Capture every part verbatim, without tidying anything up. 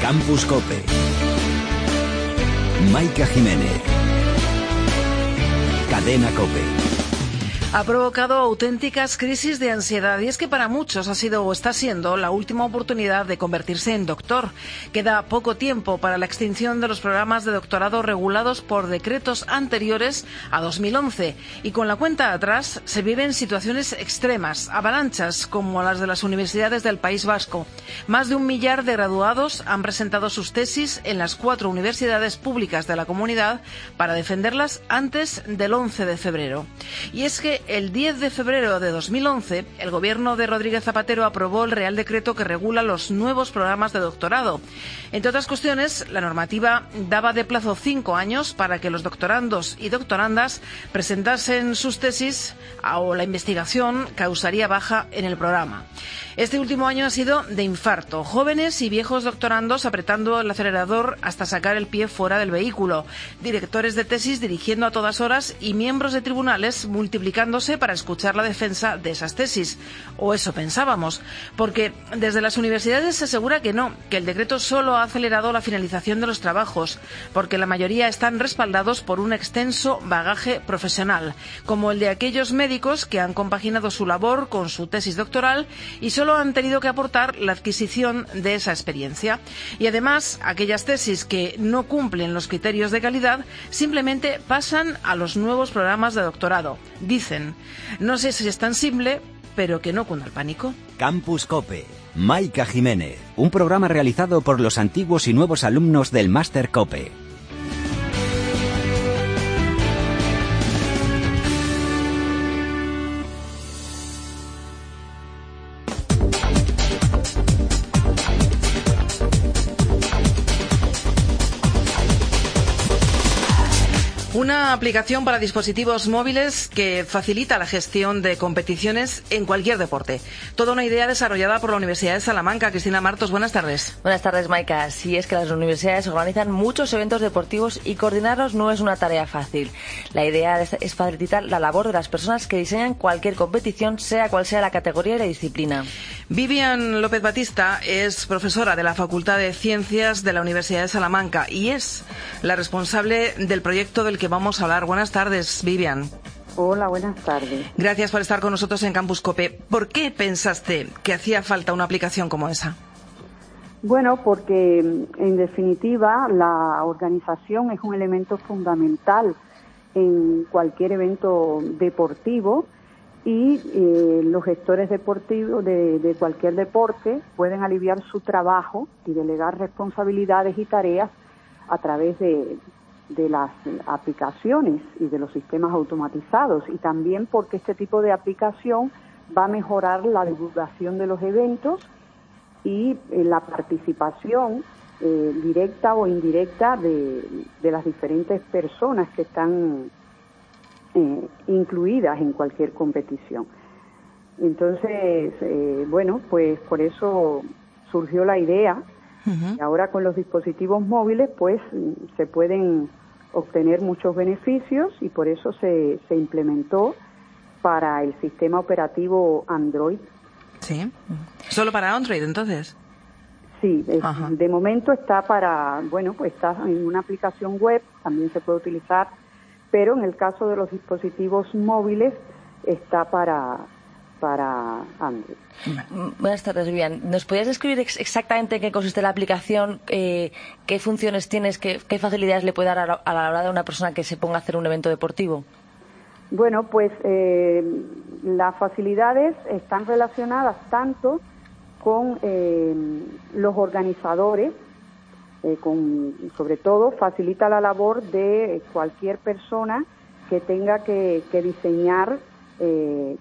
Campus Cope. Maika Jiménez. Cadena Cope. Ha provocado auténticas crisis de ansiedad y es que para muchos ha sido o está siendo la última oportunidad de convertirse en doctor. Queda poco tiempo para la extinción de los programas de doctorado regulados por decretos anteriores a dos mil once y con la cuenta atrás se viven situaciones extremas, avalanchas como las de las universidades del País Vasco. Más de un millar de graduados han presentado sus tesis en las cuatro universidades públicas de la comunidad para defenderlas antes del once de febrero. Y es que el diez de febrero de dos mil once, el gobierno de Rodríguez Zapatero aprobó el Real Decreto que regula los nuevos programas de doctorado. Entre otras cuestiones, la normativa daba de plazo cinco años para que los doctorandos y doctorandas presentasen sus tesis o la investigación causaría baja en el programa. Este último año ha sido de infarto. Jóvenes y viejos doctorandos apretando el acelerador hasta sacar el pie fuera del vehículo. Directores de tesis dirigiendo a todas horas y miembros de tribunales multiplicándose para escuchar la defensa de esas tesis. O eso pensábamos. Porque desde las universidades se asegura que no, que el decreto solo ha acelerado la finalización de los trabajos, porque la mayoría están respaldados por un extenso bagaje profesional, como el de aquellos médicos que han compaginado su labor con su tesis doctoral y solo han tenido que aportar la adquisición de esa experiencia. Y además, aquellas tesis que no cumplen los criterios de calidad simplemente pasan a los nuevos programas de doctorado. Dicen, no sé si es tan simple, pero que no cunda el pánico. Campus Cope. Maika Jiménez. Un programa realizado por los antiguos y nuevos alumnos del Máster Cope. Una aplicación para dispositivos móviles que facilita la gestión de competiciones en cualquier deporte. Toda una idea desarrollada por la Universidad de Salamanca. Cristina Martos, buenas tardes. Buenas tardes, Maika. Sí, es que las universidades organizan muchos eventos deportivos y coordinarlos no es una tarea fácil. La idea es facilitar la labor de las personas que diseñan cualquier competición, sea cual sea la categoría y la disciplina. Vivian López Batista es profesora de la Facultad de Ciencias de la Universidad de Salamanca y es la responsable del proyecto del que vamos a hablar. Buenas tardes, Vivian. Hola, buenas tardes. Gracias por estar con nosotros en Campus Cope. ¿Por qué pensaste que hacía falta una aplicación como esa? Bueno, porque en definitiva la organización es un elemento fundamental en cualquier evento deportivo y eh, los gestores deportivos de, de cualquier deporte pueden aliviar su trabajo y delegar responsabilidades y tareas a través de de las aplicaciones y de los sistemas automatizados, y también porque este tipo de aplicación va a mejorar la divulgación de los eventos y eh, la participación eh, directa o indirecta de, de las diferentes personas que están eh, incluidas en cualquier competición. Entonces, eh, bueno, pues por eso surgió la idea. Uh-huh. Y ahora con los dispositivos móviles pues se pueden obtener muchos beneficios y por eso se, se implementó para el sistema operativo Android. Sí, solo para Android entonces. Sí, es, de momento está para, bueno, pues está en una aplicación web, también se puede utilizar, pero en el caso de los dispositivos móviles está para para Android. Buenas tardes, Vivian. ¿Nos podrías describir ex exactamente en qué consiste la aplicación, eh, qué funciones tienes, qué, qué facilidades le puede dar a la, a la hora de una persona que se ponga a hacer un evento deportivo? Bueno, pues eh, las facilidades están relacionadas tanto con eh, los organizadores, eh, con, sobre todo facilita la labor de cualquier persona que tenga que, que diseñar eh,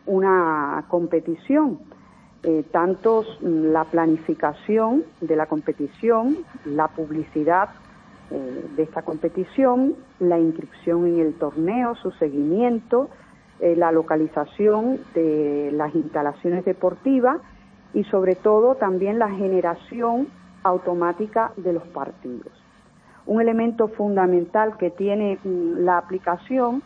una competición, eh, tanto la planificación de la competición, la publicidad eh, de esta competición, la inscripción en el torneo, su seguimiento, eh, la localización de las instalaciones deportivas y sobre todo también la generación automática de los partidos. Un elemento fundamental que tiene mm, la aplicación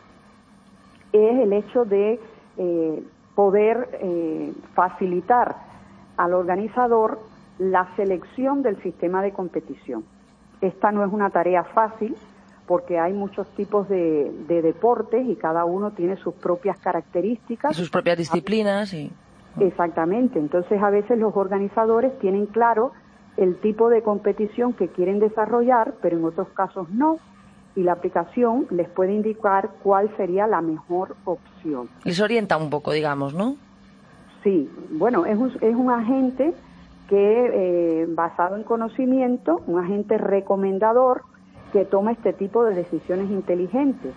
es el hecho de Eh, poder eh, facilitar al organizador la selección del sistema de competición. Esta no es una tarea fácil porque hay muchos tipos de, de deportes y cada uno tiene sus propias características. Y sus propias disciplinas. Y... Exactamente. Entonces, a veces los organizadores tienen claro el tipo de competición que quieren desarrollar, pero en otros casos no. Y la aplicación les puede indicar cuál sería la mejor opción. Les orienta un poco, digamos, ¿no? Sí. Bueno, es un, es un agente que, eh, basado en conocimiento, un agente recomendador que toma este tipo de decisiones inteligentes.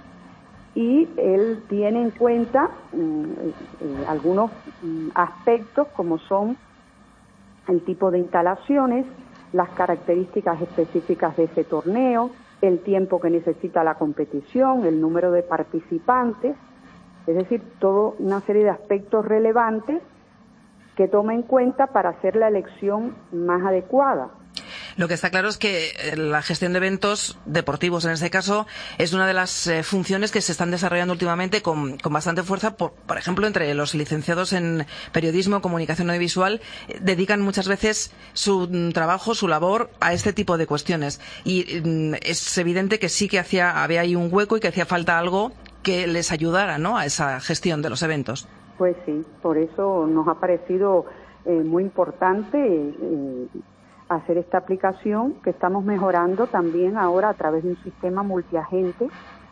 Y él tiene en cuenta mm, eh, algunos mm, aspectos como son el tipo de instalaciones, las características específicas de ese torneo, el tiempo que necesita la competición, el número de participantes, es decir, toda una serie de aspectos relevantes que toma en cuenta para hacer la elección más adecuada. Lo que está claro es que la gestión de eventos deportivos, en este caso, es una de las eh, funciones que se están desarrollando últimamente con, con bastante fuerza. Por, por ejemplo, entre los licenciados en periodismo, comunicación audiovisual, eh, dedican muchas veces su mm, trabajo, su labor a este tipo de cuestiones. Y mm, es evidente que sí que hacía, había ahí un hueco y que hacía falta algo que les ayudara, ¿no?, a esa gestión de los eventos. Pues sí, por eso nos ha parecido eh, muy importante eh, hacer esta aplicación que estamos mejorando también ahora a través de un sistema multiagente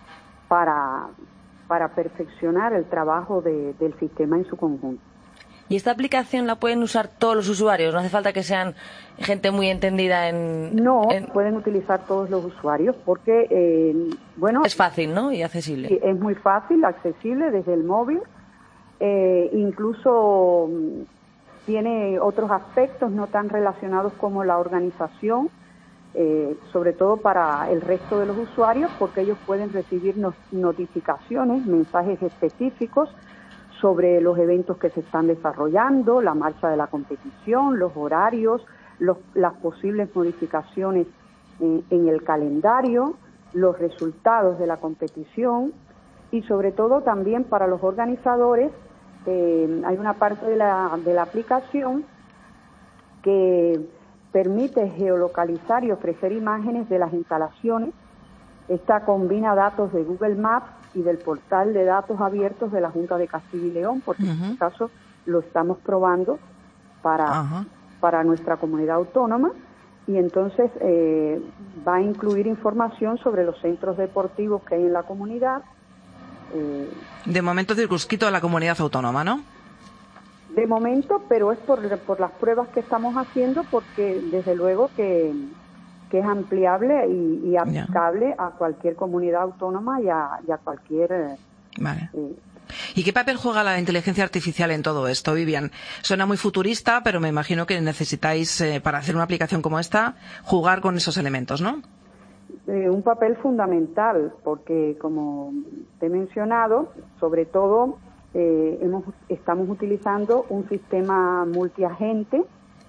para, para perfeccionar el trabajo de, del sistema en su conjunto. ¿Y esta aplicación la pueden usar todos los usuarios? ¿No hace falta que sean gente muy entendida en...? No, en... pueden utilizar todos los usuarios porque, eh, bueno... Es fácil, ¿no? Y accesible. Sí, es muy fácil, accesible desde el móvil. Eh, incluso tiene otros aspectos no tan relacionados como la organización, eh, sobre todo para el resto de los usuarios, porque ellos pueden recibir no, notificaciones, mensajes específicos sobre los eventos que se están desarrollando, la marcha de la competición, los horarios, los, las posibles modificaciones en, en el calendario, los resultados de la competición y sobre todo también para los organizadores. Eh, hay una parte de la, de la aplicación que permite geolocalizar y ofrecer imágenes de las instalaciones. Esta combina datos de Google Maps y del portal de datos abiertos de la Junta de Castilla y León, porque uh-huh. en este caso lo estamos probando para, uh-huh. para nuestra comunidad autónoma, y entonces eh, va a incluir información sobre los centros deportivos que hay en la comunidad. Eh, de momento circunscrito a la comunidad autónoma, ¿no? De momento, pero es por, por las pruebas que estamos haciendo, porque desde luego que, que es ampliable y, y aplicable yeah. a cualquier comunidad autónoma y a, y a cualquier... Eh, vale. Eh, ¿Y qué papel juega la inteligencia artificial en todo esto, Vivian? Suena muy futurista, pero me imagino que necesitáis, eh, para hacer una aplicación como esta, jugar con esos elementos, ¿no? Eh, un papel fundamental, porque como te he mencionado, sobre todo eh, hemos, estamos utilizando un sistema multiagente.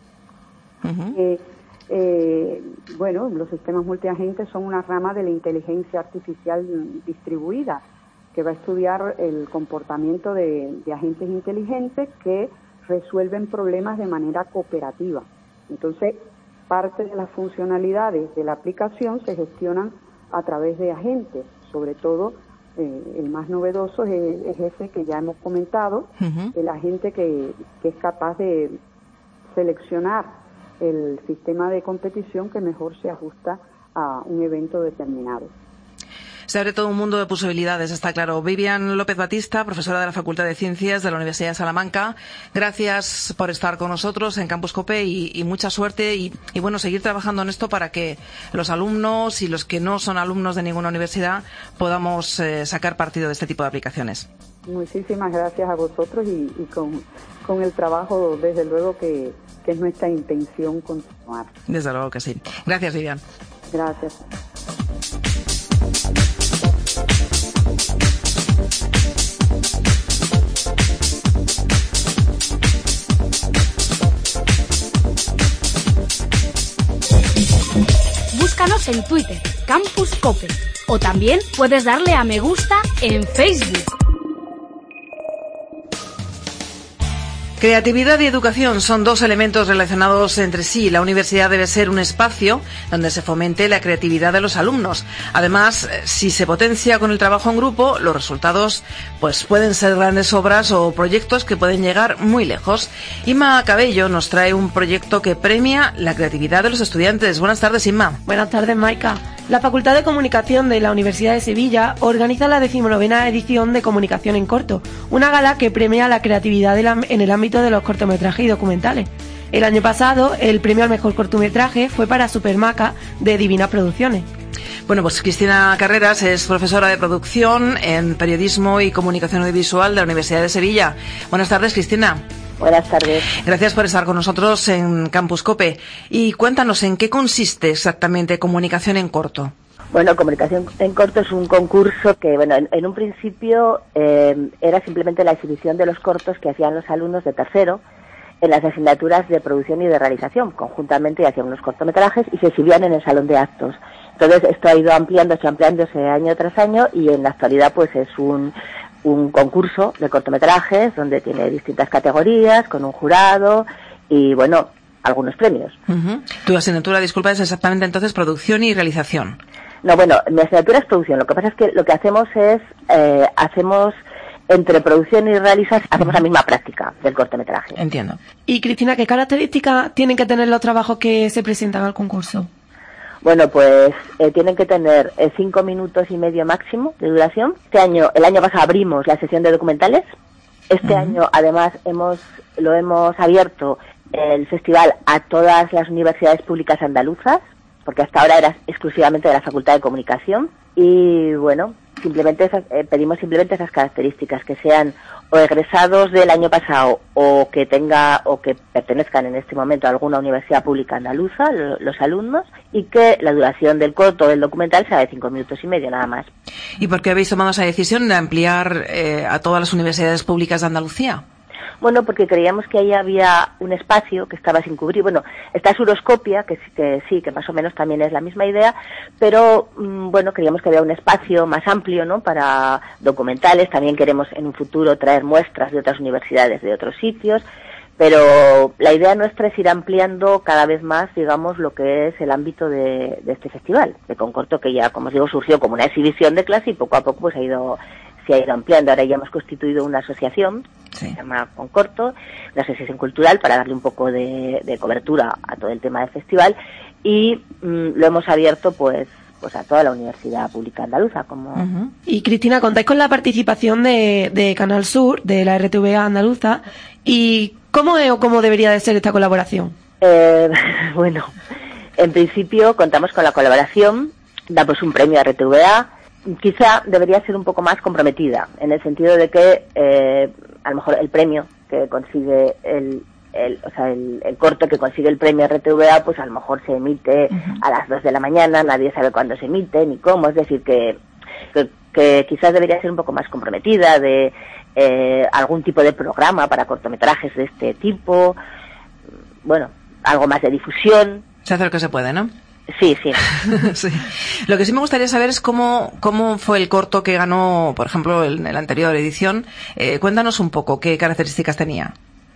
Uh-huh. eh, eh, bueno, los sistemas multiagentes son una rama de la inteligencia artificial distribuida, que va a estudiar el comportamiento de, de agentes inteligentes que resuelven problemas de manera cooperativa. Entonces, parte de las funcionalidades de la aplicación se gestionan a través de agentes, sobre todo eh, el más novedoso es, es ese que ya hemos comentado, uh-huh. el agente que, que es capaz de seleccionar el sistema de competición que mejor se ajusta a un evento determinado. Se abre todo un mundo de posibilidades, está claro. Vivian López Batista, profesora de la Facultad de Ciencias de la Universidad de Salamanca, gracias por estar con nosotros en Campus Cope y, y mucha suerte y, y bueno, seguir trabajando en esto para que los alumnos y los que no son alumnos de ninguna universidad podamos eh, sacar partido de este tipo de aplicaciones. Muchísimas gracias a vosotros y, y con, con el trabajo, desde luego que, que es nuestra intención continuar. Desde luego que sí. Gracias, Vivian. Gracias. Búscanos en Twitter, Campus Cope, o también puedes darle a me gusta en Facebook. Creatividad y educación son dos elementos relacionados entre sí. La universidad debe ser un espacio donde se fomente la creatividad de los alumnos. Además, si se potencia con el trabajo en grupo, los resultados pues pueden ser grandes obras o proyectos que pueden llegar muy lejos. Inma Cabello nos trae un proyecto que premia la creatividad de los estudiantes. Buenas tardes, Inma. Buenas tardes, Maika. La Facultad de Comunicación de la Universidad de Sevilla organiza la decimonovena edición de Comunicación en Corto, una gala que premia la creatividad en el ámbito de los cortometrajes y documentales. El año pasado, el premio al mejor cortometraje fue para Supermaca, de Divina Producciones. Bueno, pues Cristina Carreras es profesora de producción en periodismo y comunicación audiovisual de la Universidad de Sevilla. Buenas tardes, Cristina. Buenas tardes. Gracias por estar con nosotros en Campus Cope. Y cuéntanos, ¿en qué consiste exactamente Comunicación en Corto? Bueno, Comunicación en Corto es un concurso que, bueno, en, en un principio eh, era simplemente la exhibición de los cortos que hacían los alumnos de tercero en las asignaturas de producción y de realización. Conjuntamente hacían unos cortometrajes y se exhibían en el salón de actos. Entonces esto ha ido ampliándose, ampliándose año tras año y en la actualidad pues es un... un concurso de cortometrajes donde tiene distintas categorías, con un jurado y, bueno, algunos premios. Uh-huh. Tu asignatura, disculpa, es exactamente entonces producción y realización. No, bueno, mi asignatura es producción. Lo que pasa es que lo que hacemos es, eh, hacemos, entre producción y realización, hacemos uh-huh. la misma práctica del cortometraje. Entiendo. Y, Cristina, ¿qué características tienen que tener los trabajos que se presentan al concurso? Bueno, pues eh, tienen que tener eh, cinco minutos y medio máximo de duración. Este año, el año pasado abrimos la sesión de documentales. Este uh-huh. año, además, hemos lo hemos abierto el festival a todas las universidades públicas andaluzas, porque hasta ahora era exclusivamente de la Facultad de Comunicación. Y bueno, simplemente esas, eh, pedimos simplemente esas características, que sean o egresados del año pasado o que tenga o que pertenezcan en este momento a alguna universidad pública andaluza, lo, los alumnos, y que la duración del corto o del documental sea de cinco minutos y medio nada más. ¿Y por qué habéis tomado esa decisión de ampliar eh, a todas las universidades públicas de Andalucía? Bueno, porque creíamos que ahí había un espacio que estaba sin cubrir. Bueno, está Suroscopia, que, que sí, que más o menos también es la misma idea, pero mmm, bueno, creíamos que había un espacio más amplio, ¿no?, para documentales. También queremos en un futuro traer muestras de otras universidades de otros sitios, pero la idea nuestra es ir ampliando cada vez más, digamos, lo que es el ámbito de, de este festival de Concorto, que ya, como os digo, surgió como una exhibición de clase y poco a poco pues ha ido se ha ido ampliando. Ahora ya hemos constituido una asociación, sí, que se llama Concorto, una asociación cultural, para darle un poco de, de cobertura a todo el tema del festival, y mmm, lo hemos abierto pues pues a toda la Universidad Pública Andaluza. Como... Uh-huh. Y Cristina, contáis con la participación de, de Canal Sur, de la R T V A andaluza, y ¿cómo es o cómo debería de ser esta colaboración? Eh, bueno, en principio contamos con la colaboración, damos un premio a R T V A. Quizá debería ser un poco más comprometida, en el sentido de que eh, a lo mejor el premio que consigue el, el o sea el, el corto que consigue el premio R T V A, pues a lo mejor se emite uh-huh. a las dos de la mañana, nadie sabe cuándo se emite ni cómo, es decir que, que, que quizás debería ser un poco más comprometida, de eh, algún tipo de programa para cortometrajes de este tipo, bueno, algo más de difusión. Se hace lo que se puede, ¿no? Sí, sí. Sí. Lo que sí me gustaría saber es cómo, cómo fue el corto que ganó, por ejemplo, en la anterior edición. Eh, cuéntanos un poco qué características tenía.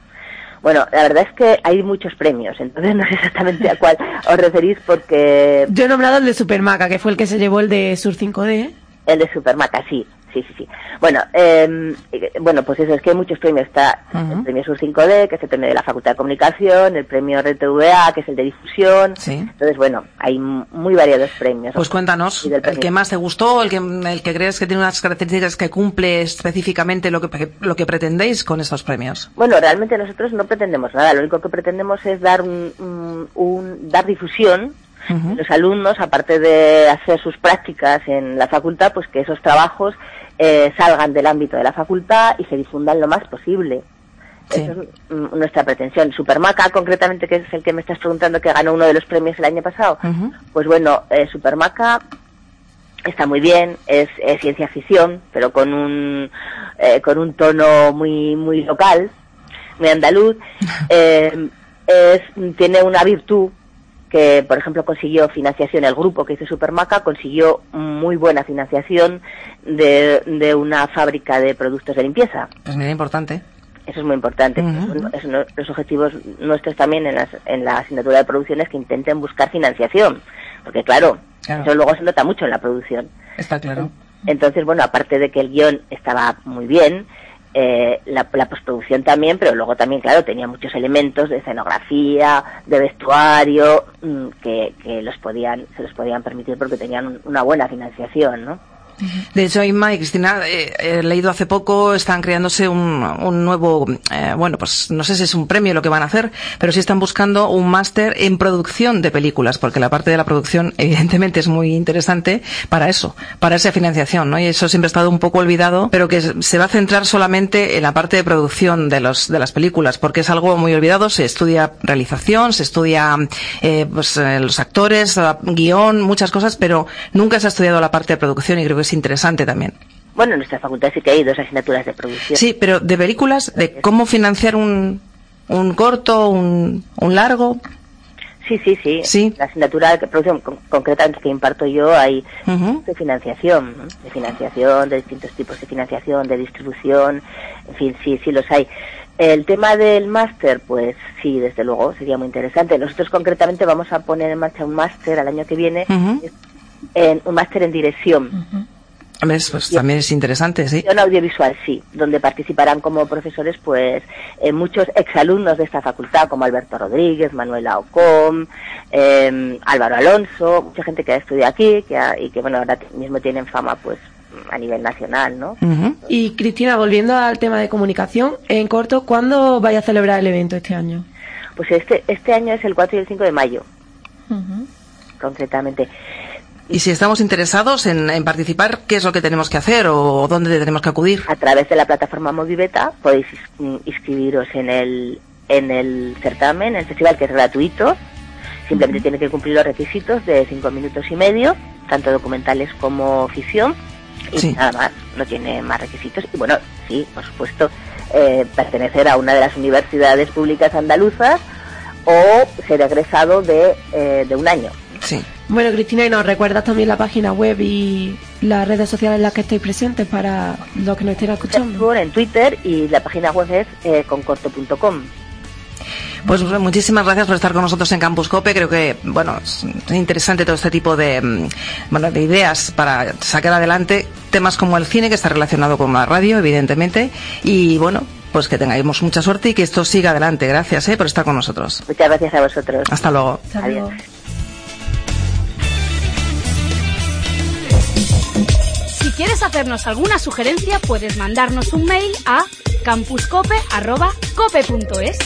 Bueno, la verdad es que hay muchos premios, entonces no sé exactamente a cuál os referís, porque... Yo he nombrado el de Supermaca, que fue el que se llevó el de Sur cinco D. El de Supermaca, sí. Sí, sí, sí. Bueno, eh, bueno, pues eso, es que hay muchos premios. Está uh-huh. el premio Sur cinco D, que es el premio de la Facultad de Comunicación, el premio R T V A, que es el de difusión. Sí. Entonces, bueno, hay muy variados premios. Pues cuéntanos, el que más te gustó, el que, el que crees que tiene unas características que cumple específicamente lo que, lo que pretendéis con estos premios. Bueno, realmente nosotros no pretendemos nada. Lo único que pretendemos es dar un, un, un dar difusión. Uh-huh. Los alumnos, aparte de hacer sus prácticas en la facultad, pues que esos trabajos eh, salgan del ámbito de la facultad y se difundan lo más posible. Sí. Esa es nuestra pretensión. Supermaca, concretamente, que es el que me estás preguntando, que ganó uno de los premios el año pasado, uh-huh. pues bueno, eh, Supermaca está muy bien, es, es ciencia ficción, pero con un eh, con un tono muy muy local, muy andaluz. eh, es, tiene una virtud, que por ejemplo consiguió financiación, el grupo que hizo Supermaca consiguió muy buena financiación de, de una fábrica de productos de limpieza. Pues mira, importante. Eso es muy importante. Uh-huh. Es uno, los objetivos nuestros también en, las, en la asignatura de producción es que intenten buscar financiación, porque claro, claro, eso luego se nota mucho en la producción. Está claro. Entonces, bueno, aparte de que el guión estaba muy bien, eh, la, la postproducción también, pero luego también, claro, tenía muchos elementos de escenografía, de vestuario, mmm, que, que los podían, se los podían permitir porque tenían un, una buena financiación, ¿no? De hecho, Inma y Cristina, eh, he leído hace poco, están creándose un, un nuevo, eh, bueno, pues no sé si es un premio lo que van a hacer, pero sí están buscando un máster en producción de películas, porque la parte de la producción evidentemente es muy interesante para eso, para esa financiación, ¿no? Y eso siempre ha estado un poco olvidado, pero que se va a centrar solamente en la parte de producción de los de las películas, porque es algo muy olvidado. Se estudia realización, se estudia eh, pues, eh, los actores, guión, muchas cosas, pero nunca se ha estudiado la parte de producción y creo que es interesante también. Bueno, en nuestra facultad sí que hay dos asignaturas de producción. Sí, pero de películas, de cómo financiar un, un corto, un, un largo. Sí, sí, sí, sí. La asignatura de producción con, concretamente que imparto yo hay uh-huh. de financiación, ¿no? de financiación, de distintos tipos de financiación, de distribución, en fin, sí, sí los hay. El tema del máster, pues sí, desde luego, sería muy interesante. Nosotros concretamente vamos a poner en marcha un máster al año que viene, uh-huh. en, un máster en dirección. Uh-huh. ¿Ves? Pues y también es interesante, sí. En audiovisual, sí, donde participarán como profesores, pues, eh, muchos exalumnos de esta facultad, como Alberto Rodríguez, Manuela Ocom, eh, Álvaro Alonso, mucha gente que ha estudiado aquí, que ha, y que, bueno, ahora mismo tienen fama, pues, a nivel nacional, ¿no? Uh-huh. Y Cristina, volviendo al tema de comunicación, en corto, ¿cuándo vais a celebrar el evento este año? Pues este este año es el cuatro y el cinco de mayo, uh-huh. concretamente. Y si estamos interesados en, en participar, ¿qué es lo que tenemos que hacer o dónde tenemos que acudir? A través de la plataforma Movibeta podéis inscribiros en el en el certamen, el festival, que es gratuito. Simplemente uh-huh. tiene que cumplir los requisitos de cinco minutos y medio, tanto documentales como ficción, y sí. nada más, no tiene más requisitos. Y bueno, sí, por supuesto, eh, pertenecer a una de las universidades públicas andaluzas o ser egresado de, eh, de un año. Sí. Bueno, Cristina, y nos recuerdas también la página web y las redes sociales en las que estáis presentes para los que nos estén escuchando. En Twitter, y la página web es eh, concorto punto com. Pues muchísimas gracias por estar con nosotros en Campus Cope. Creo que, bueno, es interesante todo este tipo de, bueno, de ideas para sacar adelante temas como el cine, que está relacionado con la radio, evidentemente, y bueno, pues que tengamos mucha suerte y que esto siga adelante. Gracias eh, por estar con nosotros. Muchas gracias a vosotros. Hasta luego. Hasta luego. Adiós. Si quieres hacernos alguna sugerencia, puedes mandarnos un mail a campuscope arroba cope punto es.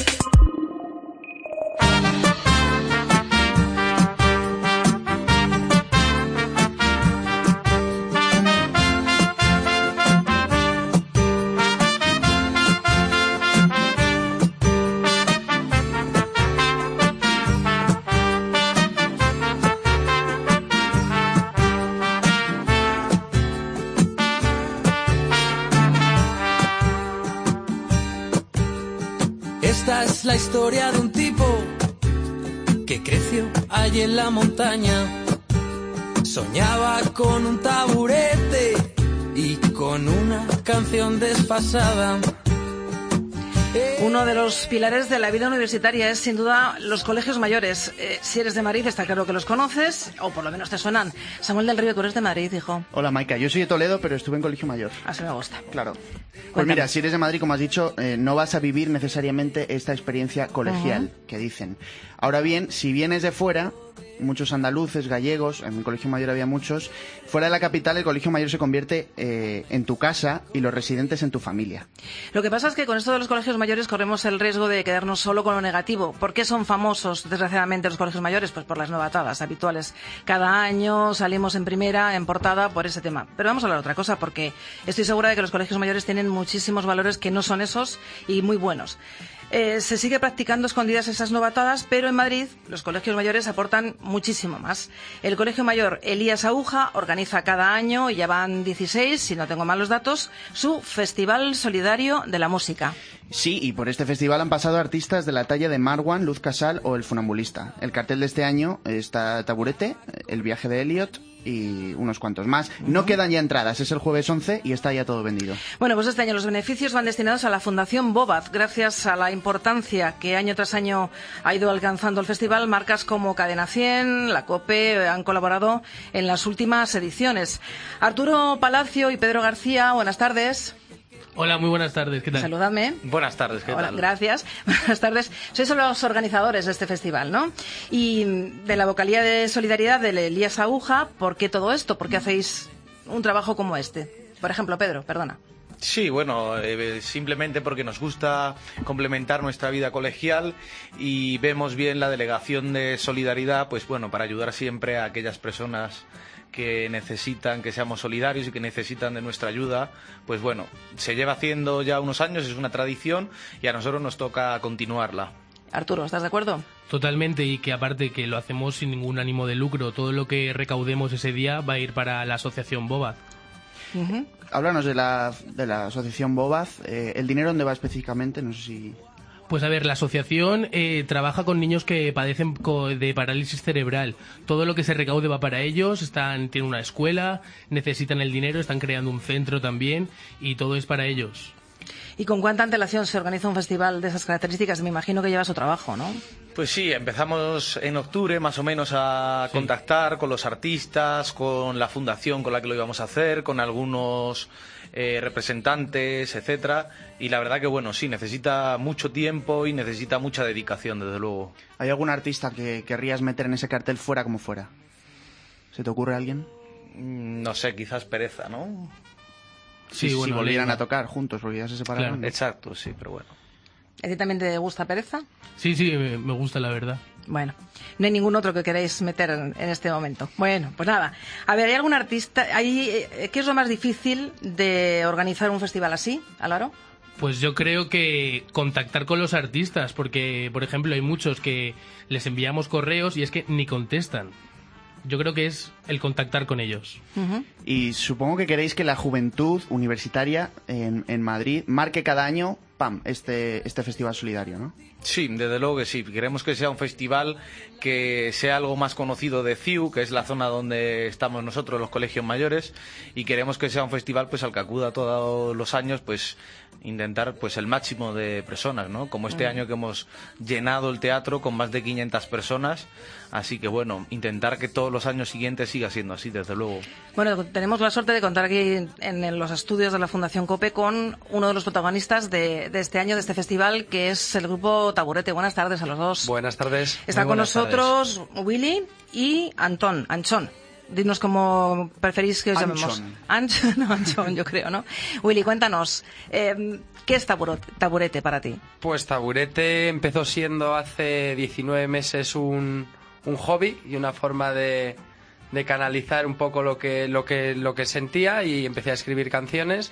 Esta es la historia de un tipo que creció allí en la montaña. Soñaba con un taburete y con una canción desfasada. Uno de los pilares de la vida universitaria es sin duda los colegios mayores. Eh, si eres de Madrid, está claro que los conoces, o por lo menos te suenan. Samuel del Río, tú eres de Madrid, hijo. Hola, Maika, yo soy de Toledo, pero estuve en colegio mayor. Así me gusta. Claro. Pues mira, si eres de Madrid, como has dicho, eh, no vas a vivir necesariamente esta experiencia colegial, uh-huh. que dicen. Ahora bien, si vienes de fuera, muchos andaluces, gallegos, en mi colegio mayor había muchos, fuera de la capital el colegio mayor se convierte eh, en tu casa y los residentes en tu familia. Lo que pasa es que con esto de los colegios mayores corremos el riesgo de quedarnos solo con lo negativo. ¿Por qué son famosos, desgraciadamente, los colegios mayores? Pues por las novatadas habituales. Cada año salimos en primera, en portada, por ese tema. Pero vamos a hablar de otra cosa, porque estoy segura de que los colegios mayores tienen muchísimos valores que no son esos y muy buenos. Eh, se sigue practicando escondidas esas novatadas, pero en Madrid los colegios mayores aportan muchísimo más. El Colegio Mayor Elías Aúja organiza cada año, y ya van dieciséis, si no tengo mal los datos, su Festival Solidario de la Música. Sí, y por este festival han pasado artistas de la talla de Marwan, Luz Casal o El Funambulista. El cartel de este año está Taburete, El viaje de Elliot y unos cuantos más. Uh-huh. No quedan ya entradas, es el jueves once y está ya todo vendido. Bueno, pues este año los beneficios van destinados a la Fundación Bobat. Gracias a la importancia que año tras año ha ido alcanzando el festival, marcas como Cadena cien, la COPE han colaborado en las últimas ediciones. Arturo Palacio y Pedro García, buenas tardes. Hola, muy buenas tardes, ¿qué tal? Saludadme. Buenas tardes, ¿qué Hola, tal? Gracias. Buenas tardes. Sois los organizadores de este festival, ¿no? Y de la vocalía de solidaridad de Elías Aguja, ¿por qué todo esto? ¿Por qué hacéis un trabajo como este? Por ejemplo, Pedro, perdona. Sí, bueno, eh, simplemente porque nos gusta complementar nuestra vida colegial y vemos bien la delegación de solidaridad, pues bueno, para ayudar siempre a aquellas personas que necesitan que seamos solidarios y que necesitan de nuestra ayuda. Pues bueno, se lleva haciendo ya unos años, es una tradición y a nosotros nos toca continuarla. Arturo, ¿estás de acuerdo? Totalmente, y que aparte que lo hacemos sin ningún ánimo de lucro, todo lo que recaudemos ese día va a ir para la asociación Bobat. Uh-huh. Háblanos de la, de la asociación Bobat, eh, ¿el dinero dónde va específicamente? No sé si... Pues a ver, la asociación eh, trabaja con niños que padecen de parálisis cerebral. Todo lo que se recaude va para ellos, están, tienen una escuela, necesitan el dinero, están creando un centro también y todo es para ellos. ¿Y con cuánta antelación se organiza un festival de esas características? Me imagino que lleva su trabajo, ¿no? Pues sí, empezamos en octubre más o menos a sí. contactar con los artistas, con la fundación con la que lo íbamos a hacer, con algunos eh, representantes, etcétera. Y la verdad que bueno, sí, necesita mucho tiempo y necesita mucha dedicación, desde luego. ¿Hay algún artista que querrías meter en ese cartel fuera como fuera? ¿Se te ocurre alguien? No sé, quizás Pereza, ¿no? Sí, si, bueno, si volvieran a tocar juntos, porque ya se separaron. Claro, exacto, sí, pero bueno. ¿A ti también te gusta Pereza? Sí, sí, me gusta, la verdad. Bueno, no hay ningún otro que queráis meter en, en este momento. Bueno, pues nada. A ver, ¿hay algún artista? Hay, ¿qué es lo más difícil de organizar un festival así, Álvaro? Pues yo creo que contactar con los artistas, porque, por ejemplo, hay muchos que les enviamos correos y es que ni contestan. Yo creo que es el contactar con ellos. Uh-huh. Y supongo que queréis que la juventud universitaria en, en Madrid marque cada año, pam, este, este festival solidario, ¿no? Sí, desde luego que sí. Queremos que sea un festival que sea algo más conocido de C I U, que es la zona donde estamos nosotros, los colegios mayores, y queremos que sea un festival pues al que acuda todos los años, pues intentar pues el máximo de personas, ¿no? Como este uh-huh. año que hemos llenado el teatro con más de quinientas personas, así que bueno, intentar que todos los años siguientes siga siendo así, desde luego. Bueno, tenemos la suerte de contar aquí en los estudios de la Fundación COPE con uno de los protagonistas de, de este año, de este festival, que es el grupo Taburete. Buenas tardes a los dos. Buenas tardes. Está Muy con nosotros tardes. Willy y Antón, Anchón. Dinos cómo preferís que os Anchón. llamemos. Anchón, no, Anchón, yo creo, ¿no? Willy, cuéntanos, eh, ¿qué es taburete, taburete para ti? Pues Taburete empezó siendo hace diecinueve meses un, un hobby y una forma de, de canalizar un poco lo que, lo que, lo que sentía, y empecé a escribir canciones.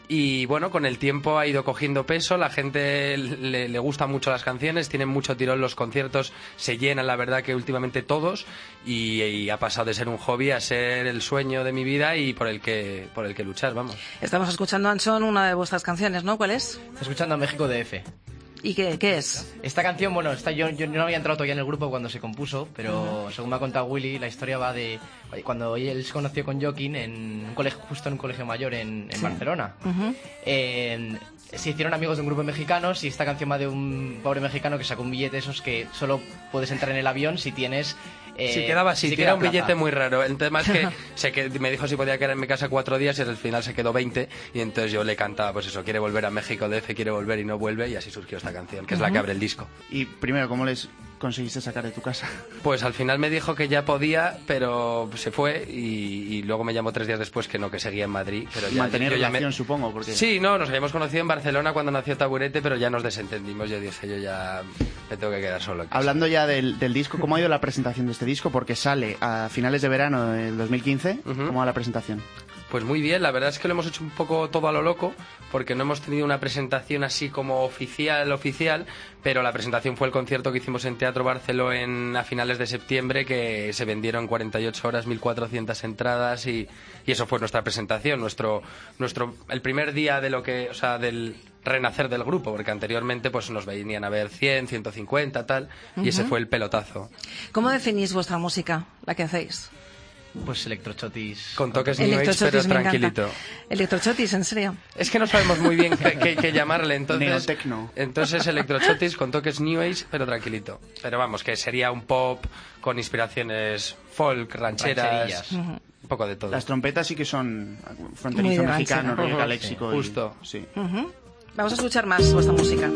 Y bueno, con el tiempo ha ido cogiendo peso, la gente le, le gustan mucho las canciones, tienen mucho tirón los conciertos, se llenan, la verdad que últimamente todos, y, y ha pasado de ser un hobby a ser el sueño de mi vida y por el que por el que luchar, vamos. Estamos escuchando, Anson, una de vuestras canciones, ¿no? ¿Cuál es? Estoy escuchando a México D F. ¿Y qué, qué es? Esta canción, bueno, esta, yo, yo no había entrado todavía en el grupo cuando se compuso, pero uh-huh. según me ha contado Willy, la historia va de cuando él se conoció con Joaquín en un colegio, justo en un colegio mayor en, en sí. Barcelona. Uh-huh. eh, se hicieron amigos de un grupo de mexicanos, y esta canción va de un pobre mexicano que sacó un billete esos que solo puedes entrar en el avión si tienes... Eh, si quedaba así, si era un plaza. Billete muy raro. El tema es que, se que me dijo si podía quedar en mi casa cuatro días y al final se quedó veinte, y entonces yo le cantaba, pues eso, quiere volver a México D F, quiere volver y no vuelve, y así surgió esta canción, que uh-huh. es la que abre el disco. Y primero, ¿cómo les conseguiste sacar de tu casa? Pues al final me dijo que ya podía, pero se fue, y, y luego me llamó tres días después que no, que seguía en Madrid. Pero ya, mantener yo, yo relación, ya me... supongo, porque... Sí, no, nos habíamos conocido en Barcelona cuando nació Taburete, pero ya nos desentendimos. Yo dije, yo ya me tengo que quedar solo aquí. Hablando ya del, del disco, ¿cómo ha ido la presentación de este disco? Porque sale a finales de verano del dos mil quince. Uh-huh. ¿Cómo va la presentación? Pues muy bien, la verdad es que lo hemos hecho un poco todo a lo loco, porque no hemos tenido una presentación así como oficial, oficial, pero la presentación fue el concierto que hicimos en Teatro Barceló en, a finales de septiembre, que se vendieron en cuarenta y ocho horas mil cuatrocientas entradas, y, y eso fue nuestra presentación, nuestro, nuestro, el primer día de lo que, o sea, del renacer del grupo, porque anteriormente pues nos venían a ver cien, ciento cincuenta, tal, uh-huh. y ese fue el pelotazo. ¿Cómo definís vuestra música, la que hacéis? Pues electrochotis. Con toques New Age, pero tranquilito. Electrochotis, ¿en serio? Es que no sabemos muy bien qué, qué, qué llamarle, entonces... Neotecno. Entonces electrochotis con toques New Age, pero tranquilito. Pero vamos, que sería un pop con inspiraciones folk, rancheras... Uh-huh. Un poco de todo. Las trompetas sí que son fronterizo mexicano, rollo galéxico. Sí, justo. Y, sí. Uh-huh. Vamos a escuchar más vuestra música.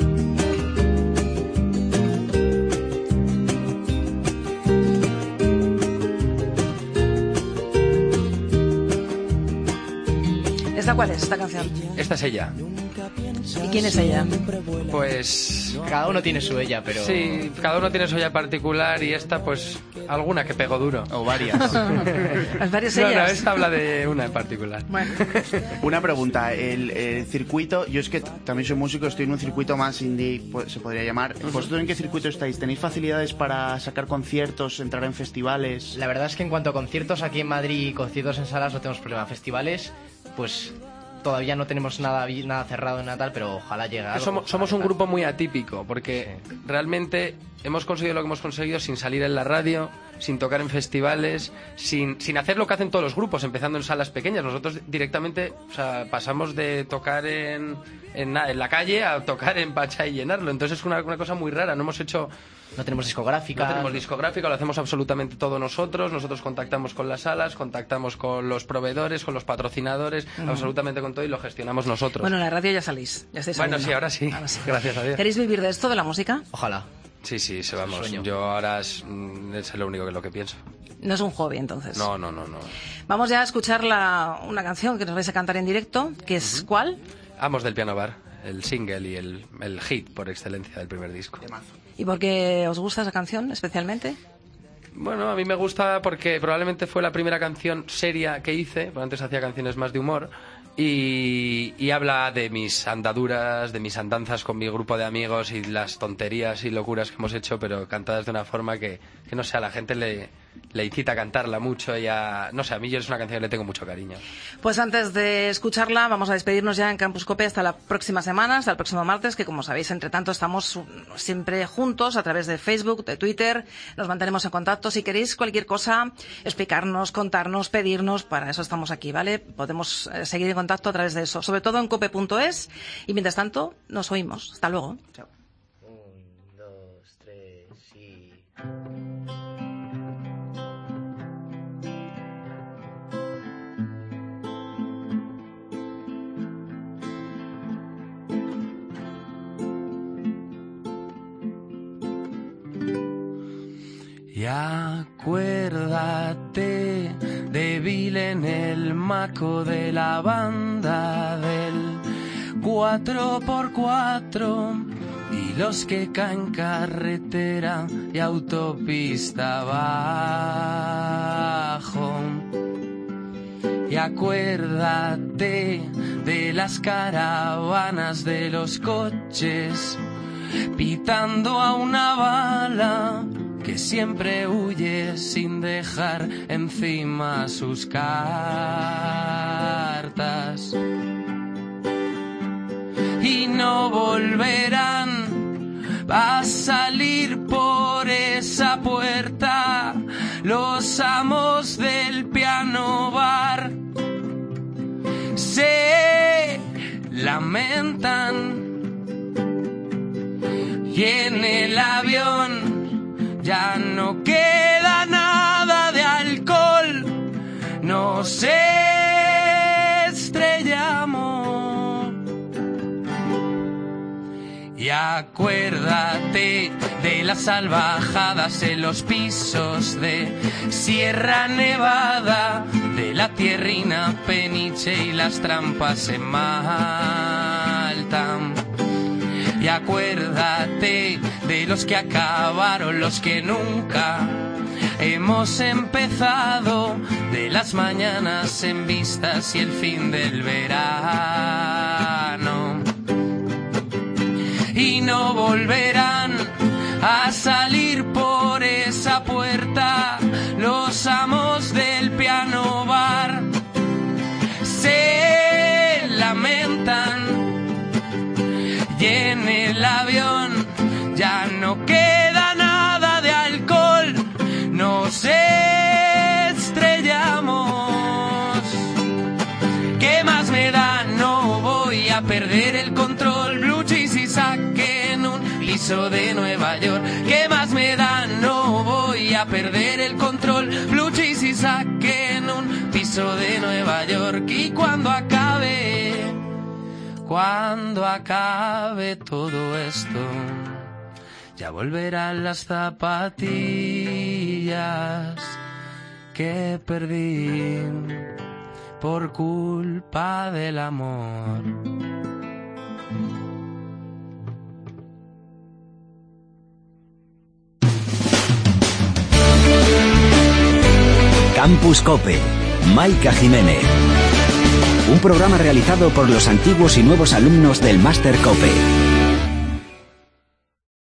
¿Esta cuál es, esta canción? Esta es ella. ¿Y quién es ella? Pues... Cada uno tiene su ella, pero... Sí, cada uno tiene su ella particular y esta, pues, alguna que pegó duro. O varias. Las varias ellas. No, no, esta habla de una en particular. Bueno. Una pregunta, el, el circuito, yo es que también soy músico, estoy en un circuito más indie, pues, se podría llamar. ¿Vosotros en qué circuito estáis? ¿Tenéis facilidades para sacar conciertos, entrar en festivales? La verdad es que en cuanto a conciertos, aquí en Madrid, conciertos en salas, no tenemos problema. Festivales, pues... Todavía no tenemos nada nada cerrado en Natal, pero ojalá llegue algo. Somos, somos un grupo muy atípico, porque sí. realmente hemos conseguido lo que hemos conseguido sin salir en la radio, sin tocar en festivales, sin, sin hacer lo que hacen todos los grupos, empezando en salas pequeñas. Nosotros directamente, o sea, pasamos de tocar en, en, en la calle a tocar en Pacha y llenarlo. Entonces es una, una cosa muy rara. No hemos hecho... No tenemos discográfica. No tenemos discográfica, lo hacemos absolutamente todo nosotros. Nosotros contactamos con las salas, contactamos con los proveedores, con los patrocinadores, uh-huh. absolutamente con todo y lo gestionamos nosotros. Bueno, en la radio ya salís, ya estáis Bueno, saliendo. sí, ahora sí. ahora sí. Gracias a Dios. ¿Queréis vivir de esto, de la música? Ojalá. Sí, sí, se vamos. Yo ahora es, es lo único que lo que pienso. No es un hobby, entonces. No, no, no, no. Vamos ya a escuchar la, una canción que nos vais a cantar en directo, que es uh-huh. ¿cuál? Amos del Piano Bar, el single y el, el hit por excelencia del primer disco. ¿Y por qué os gusta esa canción especialmente? Bueno, a mí me gusta porque probablemente fue la primera canción seria que hice, porque antes hacía canciones más de humor, y, y habla de mis andaduras, de mis andanzas con mi grupo de amigos y las tonterías y locuras que hemos hecho, pero cantadas de una forma que, que no sé, a la gente le, le incita a cantarla mucho y a... No sé, a mí yo es una canción que le tengo mucho cariño. Pues antes de escucharla, vamos a despedirnos ya en Campus Cope hasta la próxima semana, hasta el próximo martes, que como sabéis, entre tanto, estamos siempre juntos a través de Facebook, de Twitter, nos mantenemos en contacto. Si queréis cualquier cosa, explicarnos, contarnos, pedirnos, para eso estamos aquí, ¿vale? Podemos eh, seguir en contacto a través de eso, sobre todo en cope punto es, y mientras tanto, nos oímos. Hasta luego. Chao. Un, dos, tres, y... Y acuérdate, débil en el maco de la banda del cuatro por cuatro y los que caen carretera y autopista abajo. Y acuérdate de las caravanas de los coches pitando a una bala que siempre huye sin dejar encima sus cartas. Y no volverán a salir por esa puerta los amos del piano bar. Se lamentan y en el avión ya no queda nada de alcohol, nos estrellamos. Y acuérdate de las salvajadas en los pisos de Sierra Nevada, de la tierrina Peniche y las trampas en Malta. Y acuérdate de los que acabaron, los que nunca hemos empezado, de las mañanas en vistas y el fin del verano. Y no volverán a salir por esa puerta los amos del piano bar. Se lamentan y en el avión ya no queda nada de alcohol, nos estrellamos. piso de Nueva York. ¿Qué más me da? No voy a perder el control. Blue cheese y saque en un piso de Nueva York. Y cuando acabe, cuando acabe todo esto, ya volverán las zapatillas que perdí por culpa del amor. Campus Cope, Maika Jiménez. Un programa realizado por los antiguos y nuevos alumnos del Máster Cope.